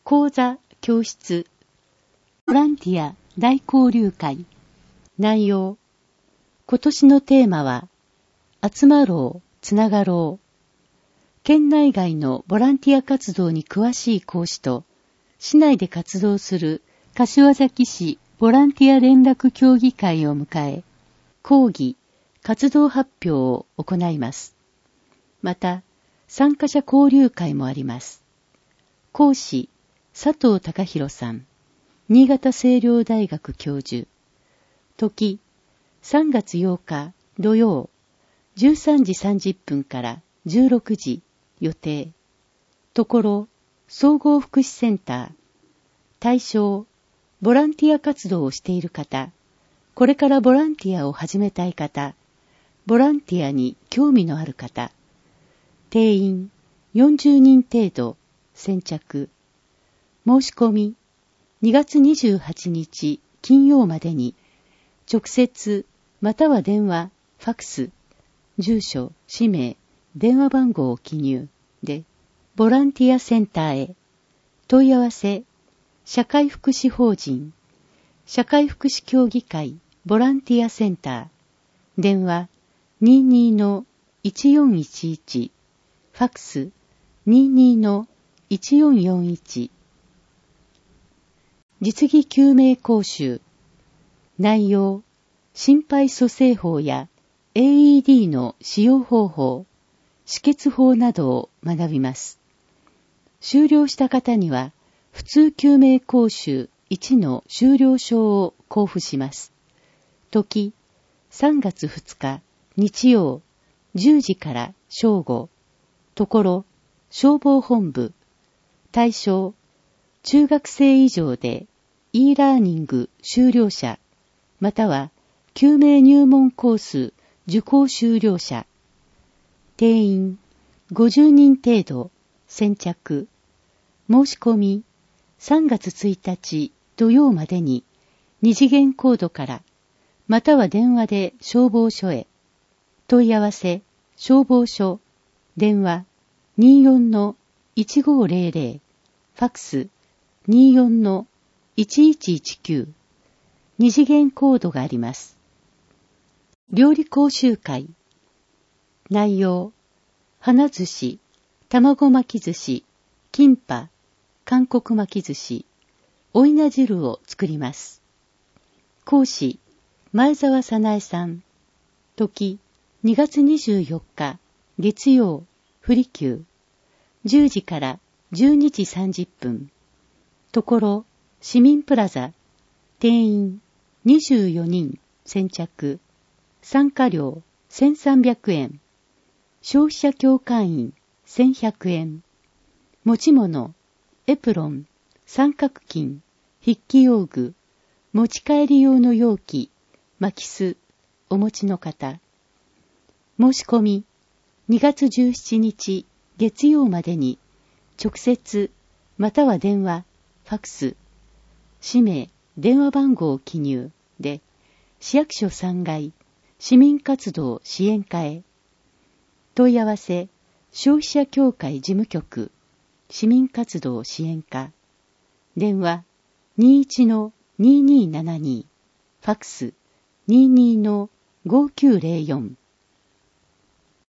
講座、教室、ボランティア大交流会。内容。今年のテーマは、集まろう、つながろう。県内外のボランティア活動に詳しい講師と、市内で活動する柏崎市ボランティア連絡協議会を迎え、講義、活動発表を行います。また、参加者交流会もあります。講師、佐藤孝弘さん、新潟青陵大学教授。時、3月8日土曜、13時30分から16時予定。ところ、総合福祉センター。対象、ボランティア活動をしている方、これからボランティアを始めたい方、ボランティアに興味のある方。定員40人程度、先着。申し込み、2月28日金曜までに、直接または電話、ファクス、住所、氏名、電話番号を記入で、ボランティアセンターへ。問い合わせ、社会福祉法人、社会福祉協議会ボランティアセンター。電話、22-1411、ファクス、22-1441。実技救命講習。内容、心肺蘇生法や AED の使用方法、止血法などを学びます。修了した方には、普通救命講習1の修了証を交付します。時、3月2日、日曜、10時から正午。ところ、消防本部。対象、中学生以上で e ラーニング修了者、または救命入門コース受講修了者。定員50人程度、先着。申し込み、3月1日土曜までに2次元コードから、または電話で消防署へ。問い合わせ、消防署、電話 24-1500、ファクス 24-1119。2次元コードがあります。料理講習会。内容、花寿司、卵巻き寿司、キンパ、韓国巻き寿司、お稲汁を作ります。講師、前澤早苗さん。時、2月24日、月曜、不利休。10時から12時30分。ところ、市民プラザ。定員、24人、先着。参加料、1300円。消費者協会員、1100円。持ち物、エプロン、三角巾、筆記用具、持ち帰り用の容器、巻きす、お持ちの方。申し込み、2月17日、月曜までに、直接、または電話、ファクス、氏名、電話番号を記入で、市役所3階、市民活動支援課へ。問い合わせ、消費者協会事務局、市民活動支援課。電話、21-2272、ファクス、22-5904。